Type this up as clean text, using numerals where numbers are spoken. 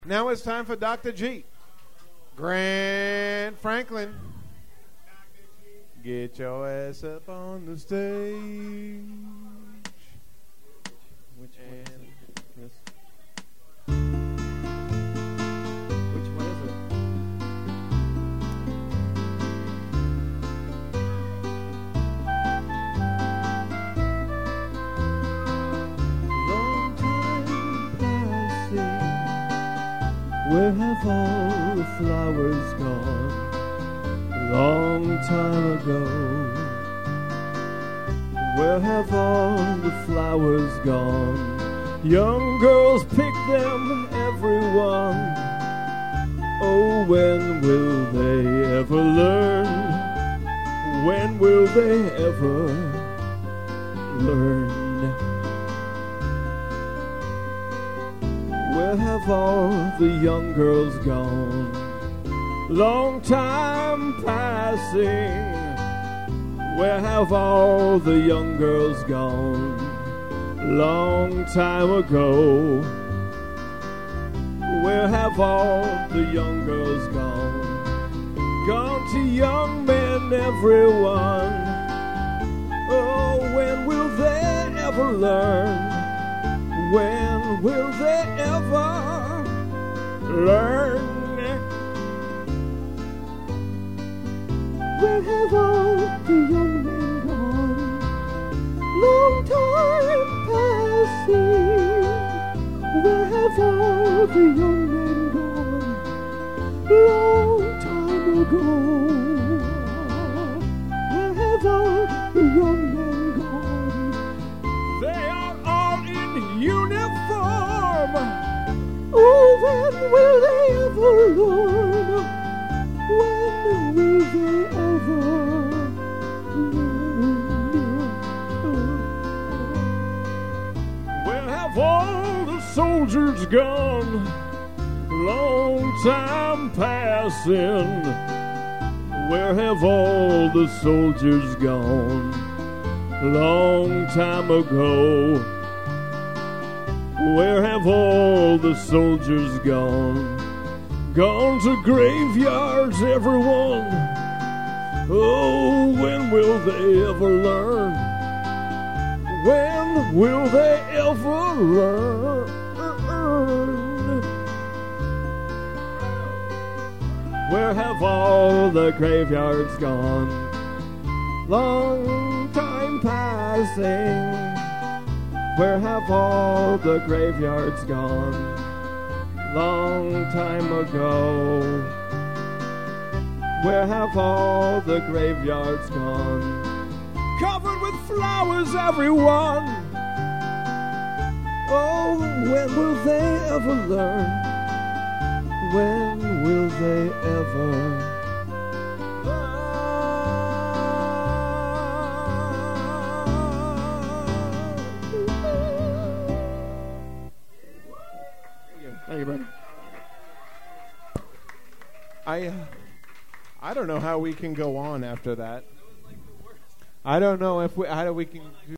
Now it's time for Dr. G. Grant Franklin. Get your ass up on the stage. Which one is it? Long time passing, where have all the flowers gone? Long time ago, where have all the flowers gone? Young girls pick them, everyone. Oh, when will they ever learn? When will they ever learn? Where have all the young girls gone? Long time passing, where have all the young girls gone? Long time ago, where have all the young girls gone? Gone to young men, everyone. Oh, when will they ever learn? When will they ever learn? Where have all the young men gone? Long time passing. Where have all the young men gone? Long time ago. Where have all the young men gone? They are all in uniform. Oh, when will they ever learn? When will they ever learn? Where have all the soldiers gone? Long time passing. Where have all the soldiers gone? Long time ago. Where have all the soldiers gone? Gone to graveyards, everyone. Oh, when will they ever learn? When will they ever learn? Where have all the graveyards gone? Long time passing. Where have all the graveyards gone? Long time ago. Where have all the graveyards gone? Covered with flowers, everyone. Oh, when will they ever learn? When will they ever learn? Thank you, buddy. I don't know how we can go on after that. I don't know if how we can do